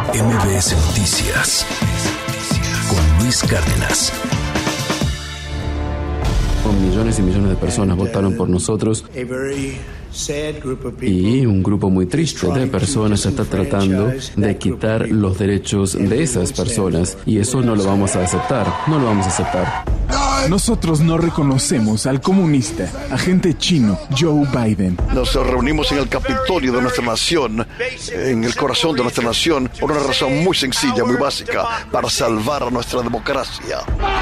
MBS Noticias con Luis Cárdenas. Millones y millones de personas votaron por nosotros y un grupo muy triste de personas está tratando de quitar los derechos de esas personas y eso no lo vamos a aceptar, no lo vamos a aceptar. Nosotros no reconocemos al comunista, agente chino, Joe Biden. Nos reunimos en el Capitolio de nuestra nación, en el corazón de nuestra nación, por una razón muy sencilla, muy básica, para salvar a nuestra democracia.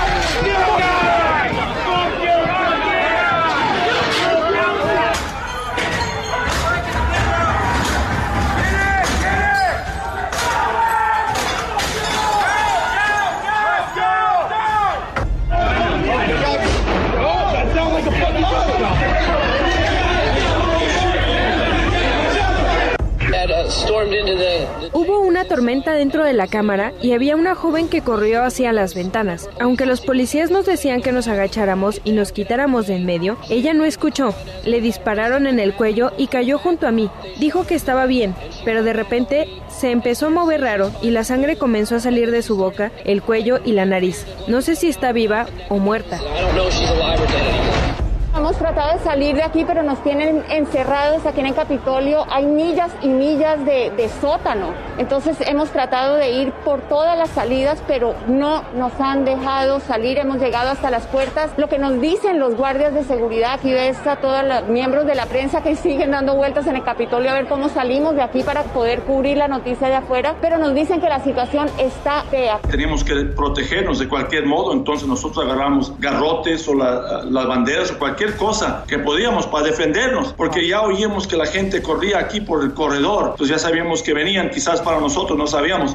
Hubo una tormenta dentro de la cámara y había una joven que corrió hacia las ventanas. Aunque los policías nos decían que nos agacháramos y nos quitáramos de en medio, ella no escuchó. Le dispararon en el cuello y cayó junto a mí. Dijo que estaba bien, pero de repente se empezó a mover raro y la sangre comenzó a salir de su boca, el cuello y la nariz. No sé si está viva o muerta. Hemos tratado de salir de aquí, pero nos tienen encerrados aquí en el Capitolio. Hay millas y millas de sótano. Entonces hemos tratado de ir por todas las salidas, pero no nos han dejado salir. Hemos llegado hasta las puertas. Lo que nos dicen los guardias de seguridad, aquí ves a todos los miembros de la prensa que siguen dando vueltas en el Capitolio a ver cómo salimos de aquí para poder cubrir la noticia de afuera, pero nos dicen que la situación está fea. Teníamos que protegernos de cualquier modo, entonces nosotros agarramos garrotes o las banderas o cualquier cosa que podíamos para defendernos, porque ya oímos que la gente corría aquí por el corredor, entonces ya sabíamos que venían, quizás para nosotros no sabíamos.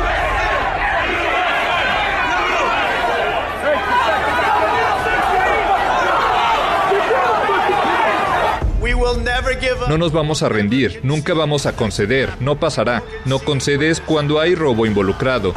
No nos vamos a rendir, nunca vamos a conceder, no pasará. No concedes cuando hay robo involucrado.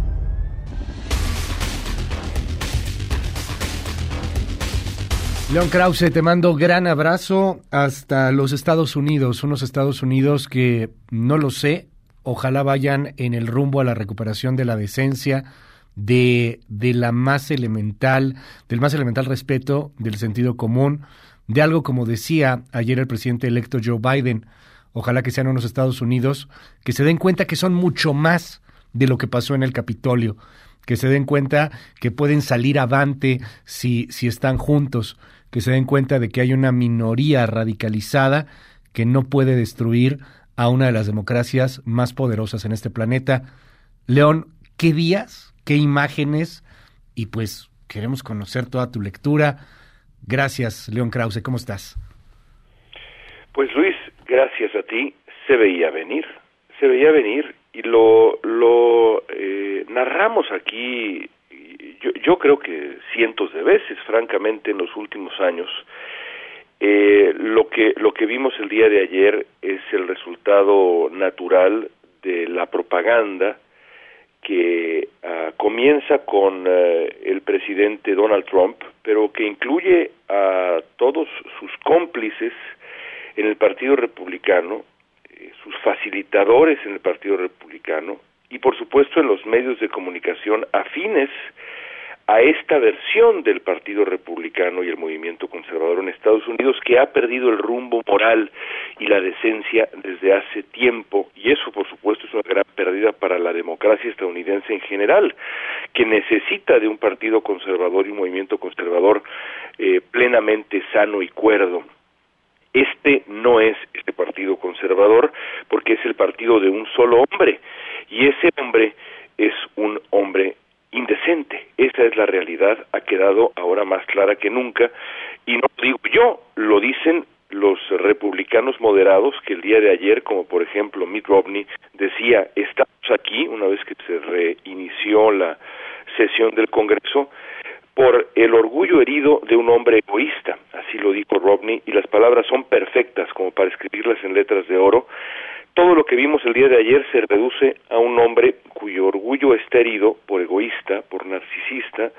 León Krause, te mando gran abrazo hasta los Estados Unidos, unos Estados Unidos que no lo sé, ojalá vayan en el rumbo a la recuperación de la decencia, del más elemental respeto del sentido común, de algo como decía ayer el presidente electo Joe Biden. Ojalá que sean unos Estados Unidos que se den cuenta que son mucho más de lo que pasó en el Capitolio, que se den cuenta que pueden salir avante si están juntos, que se den cuenta de que hay una minoría radicalizada que no puede destruir a una de las democracias más poderosas en este planeta. León, ¿qué días, qué imágenes? Y pues queremos conocer toda tu lectura. Gracias, León Krause, ¿cómo estás? Pues Luis, gracias a ti, se veía venir y lo narramos aquí, yo creo que cientos de veces, francamente, en los últimos años. Lo que vimos el día de ayer es el resultado natural de la propaganda que comienza con el presidente Donald Trump, pero que incluye a todos sus cómplices en el Partido Republicano, sus facilitadores en el Partido Republicano y por supuesto en los medios de comunicación afines a esta versión del Partido Republicano y el movimiento conservador en Estados Unidos, que ha perdido el rumbo moral y la decencia desde hace tiempo, y eso por supuesto es una gran pérdida para la democracia estadounidense en general, que necesita de un partido conservador y un movimiento conservador plenamente sano y cuerdo. Este no es este partido conservador porque es el partido de un solo hombre, y ese hombre es un hombre indecente. Esa es la realidad, ha quedado ahora más clara que nunca, y no lo digo yo, lo dicen los republicanos moderados que el día de ayer, como por ejemplo Mitt Romney, decía, estamos aquí, una vez que se reinició la sesión del Congreso, por el orgullo herido de un hombre egoísta, así lo dijo Romney, y las palabras son perfectas como para escribirlas en letras de oro. Todo lo que vimos el día de ayer se reduce a un hombre cuyo orgullo está herido por egoísta, por narcisista,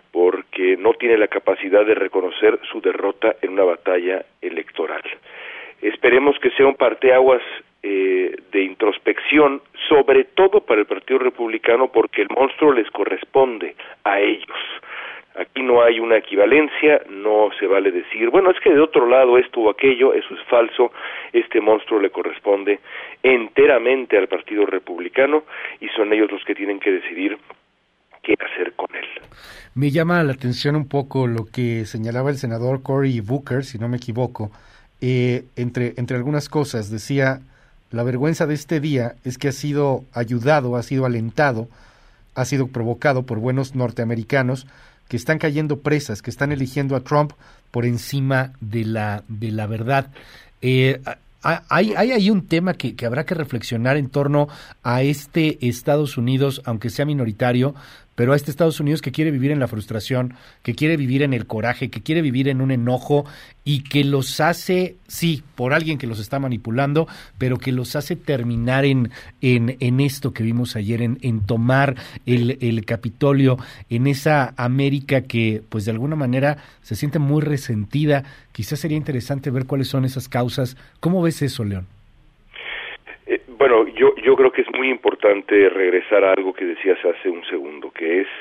porque no tiene la capacidad de reconocer su derrota en una batalla electoral. Esperemos que sea un parteaguas de introspección, sobre todo para el Partido Republicano, porque el monstruo les corresponde a ellos. Aquí no hay una equivalencia, no se vale decir, bueno, es que de otro lado esto o aquello, eso es falso. Este monstruo le corresponde enteramente al Partido Republicano y son ellos los que tienen que decidir qué hacer con él. Me llama la atención un poco lo que señalaba el senador Cory Booker, si no me equivoco, entre algunas cosas. Decía, la vergüenza de este día es que ha sido ayudado, ha sido alentado, ha sido provocado por buenos norteamericanos que están cayendo presas, que están eligiendo a Trump por encima de la verdad. Hay ahí un tema que habrá que reflexionar en torno a este Estados Unidos, aunque sea minoritario, pero a este Estados Unidos que quiere vivir en la frustración, que quiere vivir en el coraje, que quiere vivir en un enojo y que los hace, sí, por alguien que los está manipulando, pero que los hace terminar en esto que vimos ayer, en tomar el Capitolio, en esa América que, pues de alguna manera, se siente muy resentida. Quizás sería interesante ver cuáles son esas causas. ¿Cómo ves eso, León? Bueno, yo creo que es muy importante regresar a algo que decías hace un segundo, que es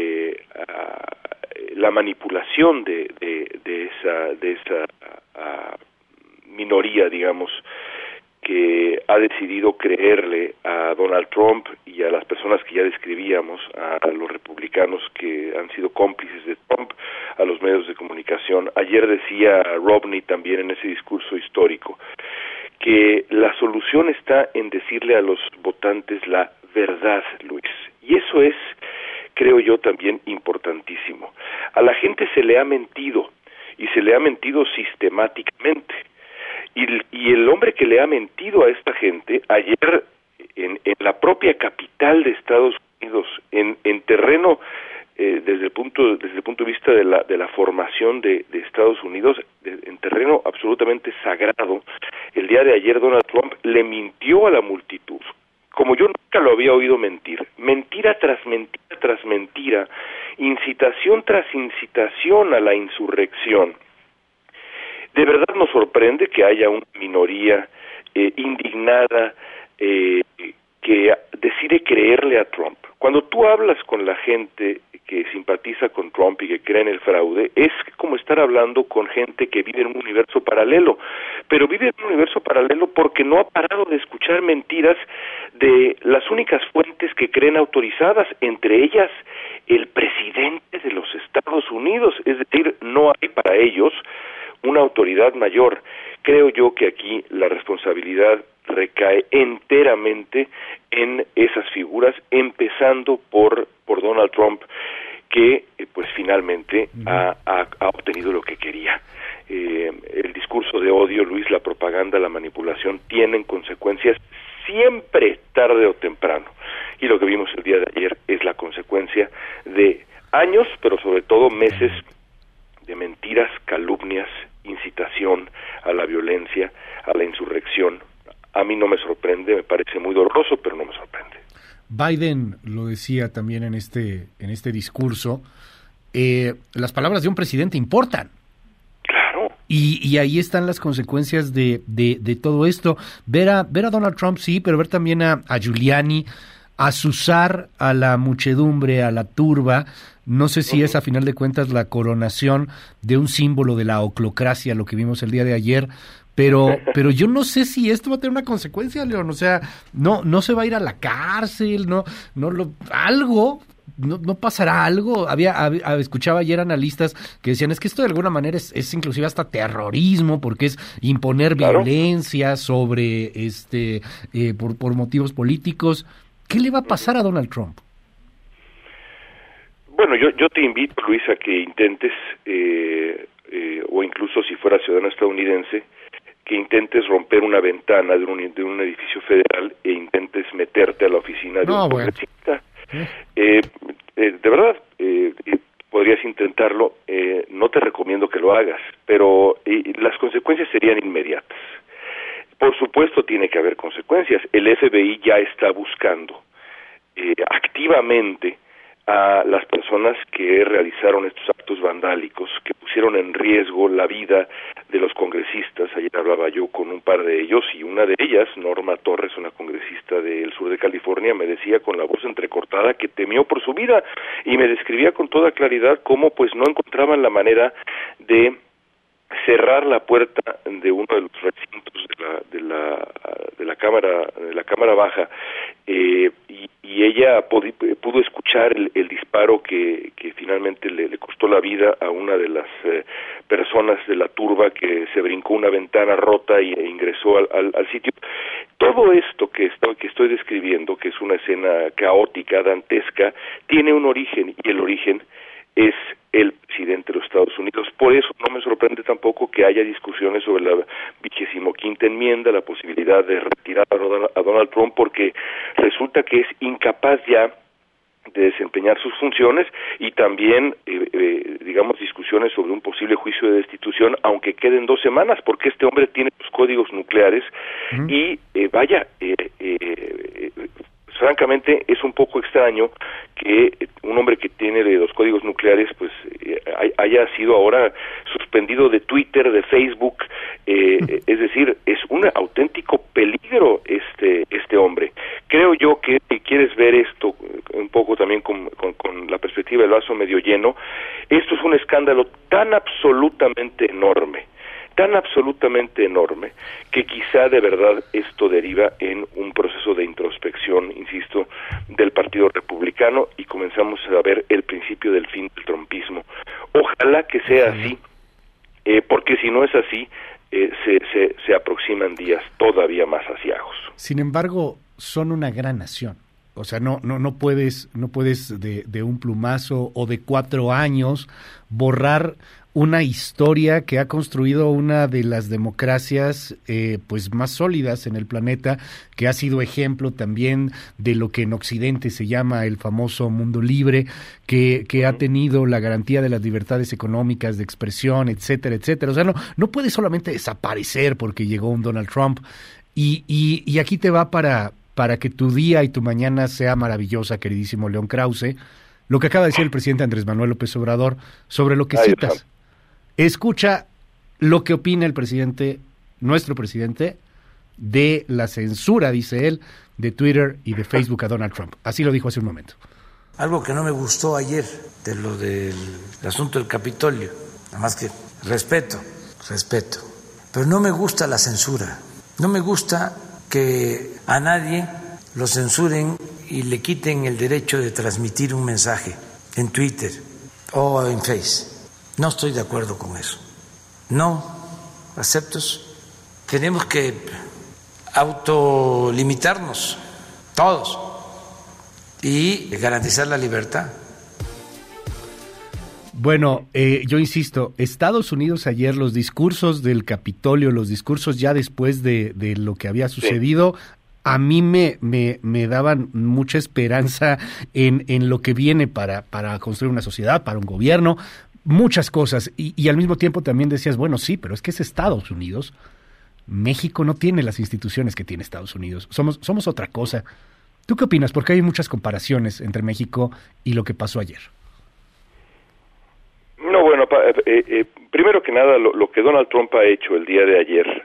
la manipulación de esa minoría, digamos, que ha decidido creerle a Donald Trump y a las personas que ya describíamos, a los republicanos que han sido cómplices de Trump, a los medios de comunicación. Ayer decía Romney también en ese discurso histórico que la solución está en decirle a los votantes la verdad, Luis. Y eso es, creo yo, también importantísimo. A la gente se le ha mentido, y se le ha mentido sistemáticamente. Y el hombre que le ha mentido a esta gente, ayer en la propia capital de Estados Unidos, en terreno, desde el punto de vista de la formación de Estados Unidos, en terreno absolutamente sagrado, el día de ayer Donald Trump le mintió a la multitud, como yo nunca lo había oído mentir, mentira tras mentira tras mentira, incitación tras incitación a la insurrección. De verdad nos sorprende que haya una minoría indignada que decide creerle a Trump. Cuando tú hablas con la gente que simpatiza con Trump y que cree en el fraude, es como estar hablando con gente que vive en un universo paralelo, pero vive en un universo paralelo porque no ha parado de escuchar mentiras de las únicas fuentes que creen autorizadas, entre ellas el presidente de los Estados Unidos, es decir, no hay para ellos una autoridad mayor. Creo yo que aquí la responsabilidad recae enteramente en esas figuras, empezando por Donald Trump, que pues finalmente ha obtenido lo que quería. El discurso de odio, Luis, la propaganda, la manipulación tienen consecuencias siempre, tarde o temprano. Y lo que vimos el día de ayer es la consecuencia de años, pero sobre todo meses de mentiras, calumnias, incitación a la violencia, a la insurrección. A mí no me sorprende, me parece muy doloroso, pero no me sorprende. Biden lo decía también en este discurso, las palabras de un presidente importan. Claro. Y ahí están las consecuencias de todo esto. Ver a Donald Trump, sí, pero ver también a Giuliani asusar a la muchedumbre, a la turba. No sé si es a final de cuentas la coronación de un símbolo de la oclocracia, lo que vimos el día de ayer, pero yo no sé si esto va a tener una consecuencia, León. O sea, no se va a ir a la cárcel, no pasará algo. Escuchaba ayer analistas que decían, es que esto de alguna manera es inclusive hasta terrorismo, porque es imponer violencia sobre por motivos políticos. ¿Qué le va a pasar a Donald Trump? Bueno, yo te invito, Luis, a que intentes, o incluso si fuera ciudadano estadounidense, que intentes romper una ventana de un edificio federal e intentes meterte a la oficina de un congresista. De verdad, podrías intentarlo. No te recomiendo que lo hagas, pero las consecuencias serían inmediatas. Por supuesto tiene que haber consecuencias. El FBI ya está buscando activamente a las personas que realizaron estos actos vandálicos, que pusieron en riesgo la vida de los congresistas. Ayer hablaba yo con un par de ellos y una de ellas, Norma Torres, una congresista del sur de California, me decía con la voz entrecortada que temió por su vida y me describía con toda claridad cómo pues no encontraban la manera de cerrar la puerta de uno de los recintos de la cámara baja, y ella pudo escuchar el disparo que finalmente le costó la vida a una de las personas de la turba, que se brincó una ventana rota e ingresó al sitio. Todo esto que estoy describiendo, que es una escena caótica, dantesca, tiene un origen, y el origen es el presidente de los Estados Unidos. Por eso no me sorprende tampoco que haya discusiones sobre la 25ª enmienda, la posibilidad de retirar a Donald Trump, porque resulta que es incapaz ya de desempeñar sus funciones, y también, digamos, discusiones sobre un posible juicio de destitución, aunque queden 2 semanas, porque este hombre tiene sus códigos nucleares, y francamente es un poco extraño que un hombre que tiene los códigos nucleares pues haya sido ahora suspendido de Twitter, de Facebook, es decir, es un auténtico peligro este hombre. Creo yo que si quieres ver esto un poco también con la perspectiva del vaso medio lleno, esto es un escándalo tan absolutamente enorme, que quizá de verdad esto deriva en un proceso de introspección, insisto, del Partido Republicano, y comenzamos a ver el principio del fin del trumpismo. Ojalá que sea así, porque si no es así, se aproximan días todavía más aciagos. Sin embargo, son una gran nación. O sea, no puedes de un plumazo o de 4 años borrar una historia que ha construido una de las democracias pues más sólidas en el planeta, que ha sido ejemplo también de lo que en Occidente se llama el famoso mundo libre, que ha tenido la garantía de las libertades económicas, de expresión, etcétera, etcétera. O sea, no puede solamente desaparecer porque llegó un Donald Trump, y aquí te va para que tu día y tu mañana sea maravillosa, queridísimo León Krause, lo que acaba de decir el presidente Andrés Manuel López Obrador sobre lo que citas. Escucha lo que opina el presidente, nuestro presidente, de la censura, dice él, de Twitter y de Facebook a Donald Trump. Así lo dijo hace un momento. Algo que no me gustó ayer de lo del asunto del Capitolio, nada más que respeto, pero no me gusta la censura, no me gusta que a nadie lo censuren y le quiten el derecho de transmitir un mensaje en Twitter o en Facebook. No estoy de acuerdo con eso. No acepto eso. Tenemos que autolimitarnos todos y garantizar la libertad. Bueno, yo insisto, Estados Unidos ayer, los discursos del Capitolio, los discursos ya después de lo que había sucedido, a mí me daban mucha esperanza en lo que viene para construir una sociedad, para un gobierno, muchas cosas, y al mismo tiempo también decías, bueno, sí, pero es que es Estados Unidos. México no tiene las instituciones que tiene Estados Unidos. Somos otra cosa. ¿Tú qué opinas? Porque hay muchas comparaciones entre México y lo que pasó ayer. No, bueno, primero que nada, lo que Donald Trump ha hecho el día de ayer,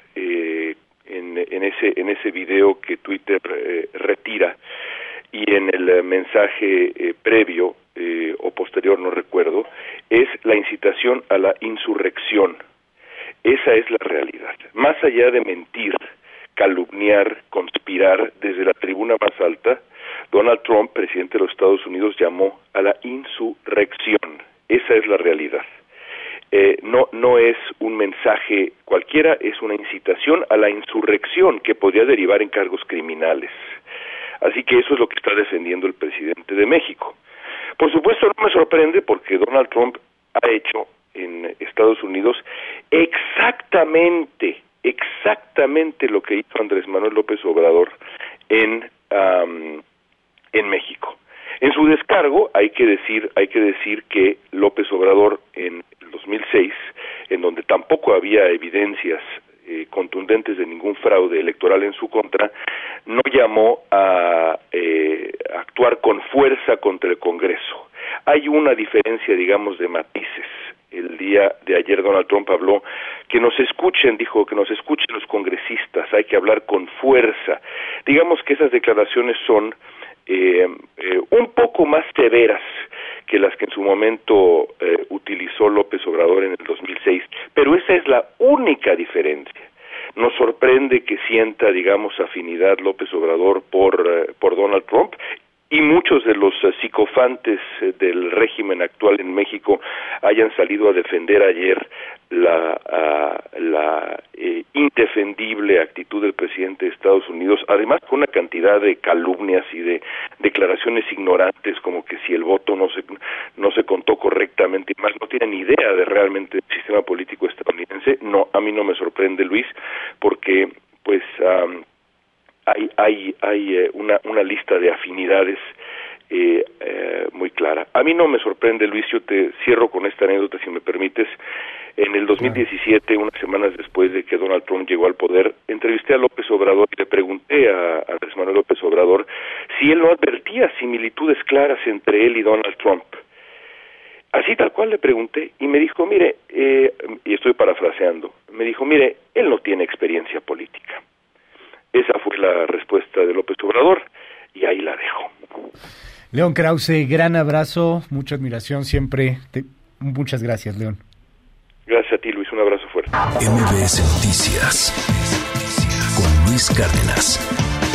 en ese video que Twitter retira, y en el mensaje previo o posterior, no recuerdo, es la incitación a la insurrección. Esa es la realidad. Más allá de mentir, calumniar, conspirar desde la tribuna más alta, Donald Trump, presidente de los Estados Unidos, llamó a la insurrección. Esa es la realidad. No es un mensaje cualquiera, es una incitación a la insurrección que podría derivar en cargos criminales. Así que eso es lo que está defendiendo el presidente de México. Por supuesto, no me sorprende, porque Donald Trump ha hecho en Estados Unidos exactamente lo que hizo Andrés Manuel López Obrador en México. En su descargo hay que decir que López Obrador en el 2006, en donde tampoco había evidencias contundentes de ningún fraude electoral en su contra, no llamó a actuar con fuerza contra el Congreso. hay una diferencia, digamos, de matices. El día de ayer Donald Trump habló dijo que nos escuchen los congresistas, hay que hablar con fuerza. Digamos que esas declaraciones son un poco más severas que las que en su momento utilizó López Obrador en el 2006, pero esa es la única diferencia. Nos sorprende que sienta, digamos, afinidad López Obrador por Donald Trump, y muchos de los psicofantes del régimen actual en México hayan salido a defender ayer la indefendible actitud del presidente de Estados Unidos, además con una cantidad de calumnias y de declaraciones ignorantes, como que si el voto no se contó correctamente, y más no tienen idea de realmente el sistema político estadounidense. No, a mí no me sorprende, Luis, porque pues hay una lista de afinidades muy clara. A mí no me sorprende, Luis, yo te cierro con esta anécdota, si me permites. En el 2017, unas semanas después de que Donald Trump llegó al poder, entrevisté a López Obrador y le pregunté a Andrés Manuel López Obrador si él no advertía similitudes claras entre él y Donald Trump. Así tal cual le pregunté, y me dijo, mire, y estoy parafraseando, me dijo, mire, él no tiene experiencia política. Esa fue la respuesta de López Obrador, y ahí la dejo. León Krause, gran abrazo, mucha admiración siempre. Muchas gracias, León. Gracias a ti, Luis, un abrazo fuerte. MBS Noticias con Luis Cárdenas.